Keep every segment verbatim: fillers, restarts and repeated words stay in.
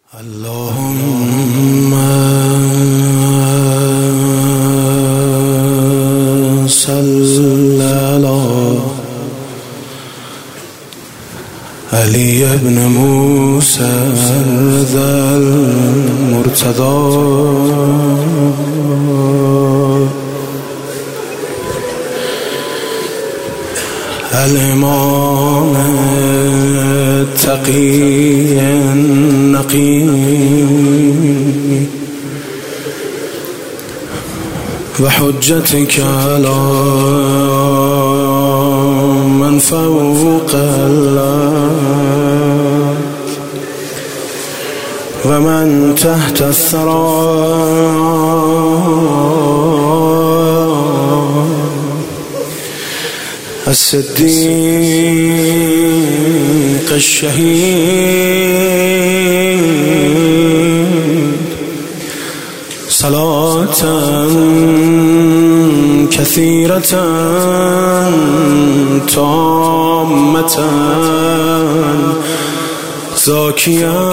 اللهم صل على علي بن موسى ذا المرتضى الإمام التقي النقي وحجتك على من فوق الله ومن تحت الثرى الصديق الشهيد صلاة كثيرة تامة زاكية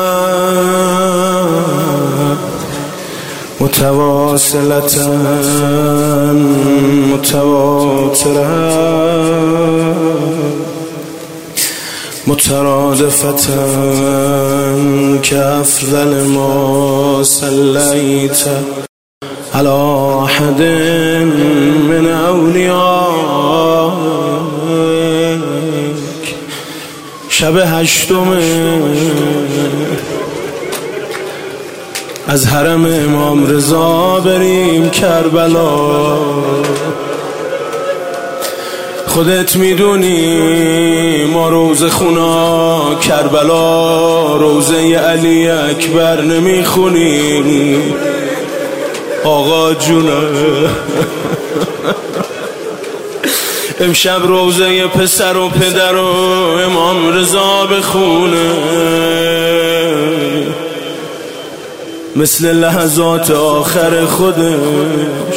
متواصلة متواترة مترادفة كأفضل ما صليت على أحد من أوليائك شب هشتم از حرم امام رضا بریم کربلا. خودت میدونی ما روزه خونا کربلا روزه علی اکبر نمیخونیم آقا جونه. امشب روزه پسر و پدر و امام رضا بخونه مثل لحظات آخر خودش.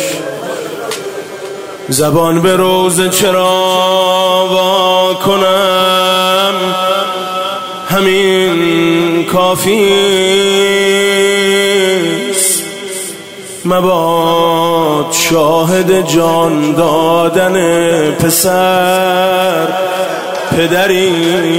زبان به روزه چرا وا کنم همین کافیست. مباد شاهد جان دادن پسر پدری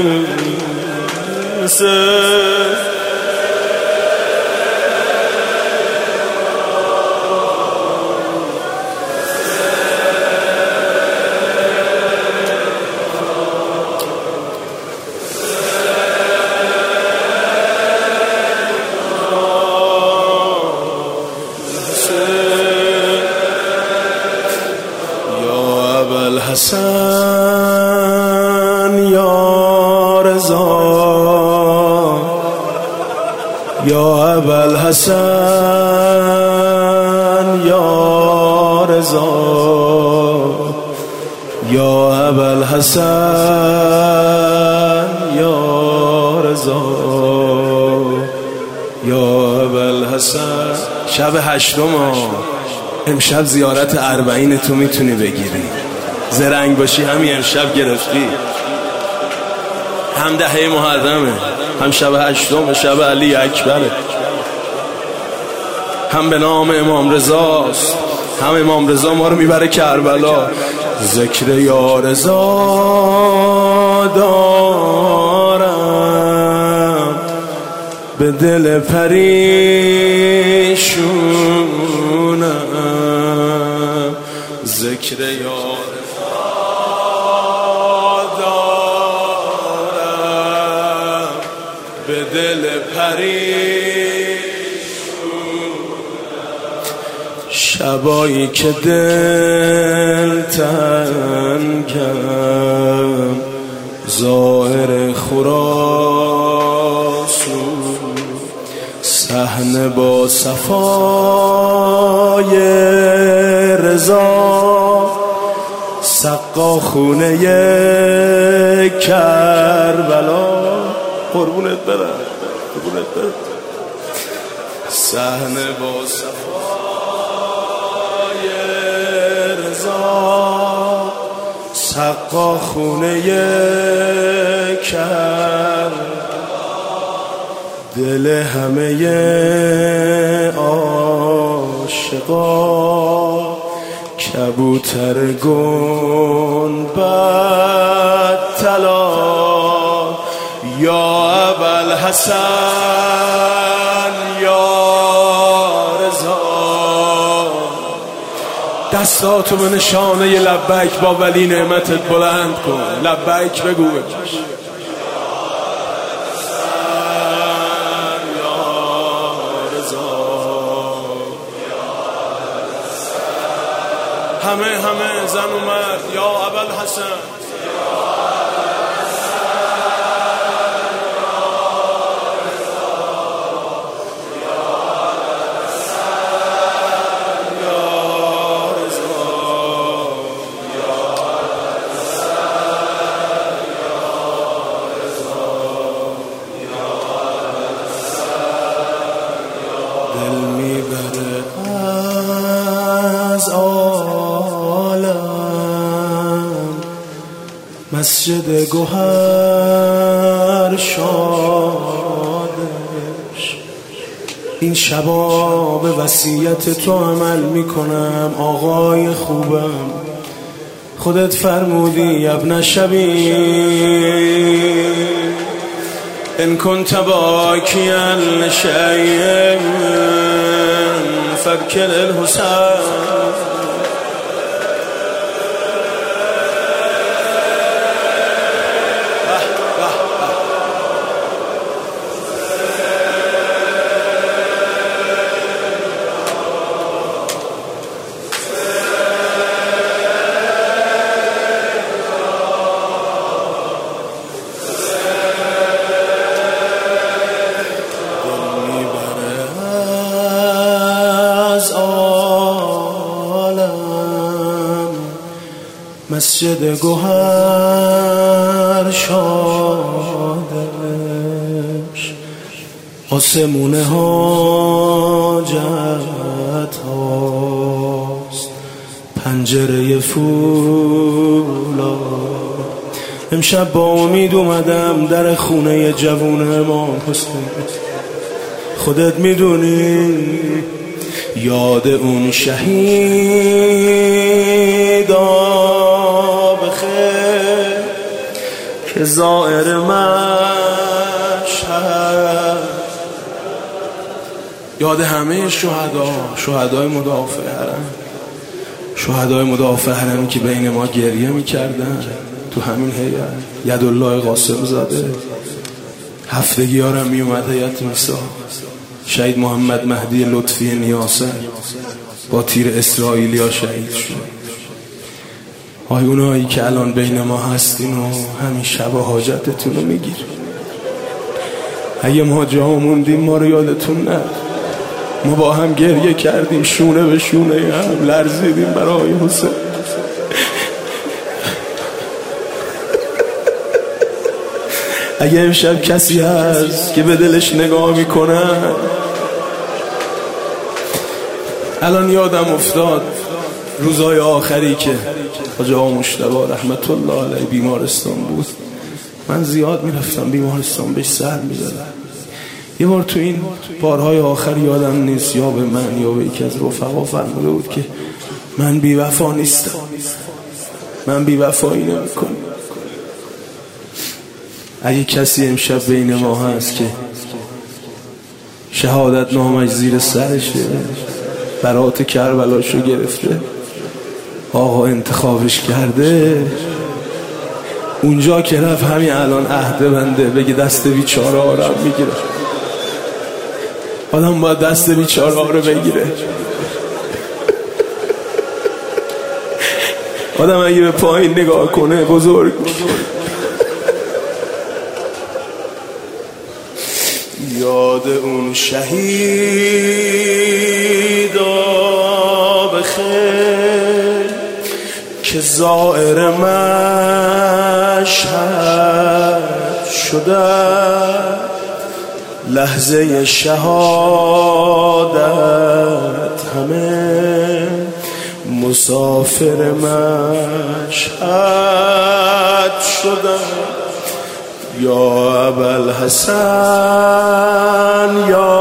حسن یا رضا یا ابا الحسن یا رضا یا ابا الحسن یا رضا یا ابا الحسن. شب هشتم امشب زیارت اربعین تو میتونی بگیری. زرنگ باشی همین امشب گرفتی. هم دهه محرمه، هم شب هشتم شب علی اکبره، هم به نام امام رضاست، هم امام رضا ما رو میبره کربلا. ذکر یا رضا دارم به دل پریشونم. ذکر یا به دل پریشون. شبایی که دل تنگم ظاهر خراسون صحنه با صفای رضا سقا خونه کربلا. قربونت برم قربونت برم. صحنه با صفای رضا سقا خونه کربلا. دل همه عاشقا کبوتر گنبد طلا یا ابوالحسن یا رضا. دستاتو به نشانه لبیک با ولی نعمتت بلند کن. لبیک بگو. همه همه زن و مرد یا ابوالحسن دل میبره از مسجد گوهر شادش. این شبا به وصیت تو عمل میکنم آقای خوبم. خودت فرمودی ابن شبی ان كنت باکیا لشیء فابکر الحسین. مسجد گوهر شادش. آسمون حاجت هاست پنجره فولا. امشب با امید اومدم در خونه جوون امام حسین. خودت میدونی یاد اون شهیدا که زائر مشهد. یاد همه شهدا، شهدای مدافع حرم، شهدای مدافع حرمی که بین ما گریه میکردن تو همین هیئت. یدالله قاسم زاده هفتگی ها رو میومد هیئت میسا. شهید محمد مهدی لطفی نیاسر با تیر اسرائیلی ها شهید شد. آی اونایی که الان بین ما هستین و همین شب حاجتتون رو میگیر. اگه ما جا موندیم ما رو یادتون نه. ما با هم گریه کردیم، شونه به شونه هم لرزیدیم برای حسین. اگه امشب کسی هست که به دلش نگاه میکنن، الان یادم افتاد روزای آخری که حاج آقا مجتبی رحمت الله علیه بیمارستان بود. من زیاد میرفتم بیمارستان بهش سر میدادم. یه بار تو این بارهای آخر یادم نیست یا به من یا به یکی از رفقا فرموده بود که من بی وفا نیستم، من بی وفایی نمیکنم. اگه کسی امشب بین ما هست که شهادت نامش زیر سرشه، برات کربلاشو گرفته، آقا انتخابش کرده، اونجا که رفت همین الان عهده بنده بگه دست بیچاره ها رو میگیره. آدم باید دست بیچاره ها رو بگیره. آدم اگه به پایین نگاه کنه بزرگ میشه. یاد اون شهیدا بخیر که زائر مشهد شده، لحظه شهادت همه مسافر مشهد شده. یا ابوالحسن یا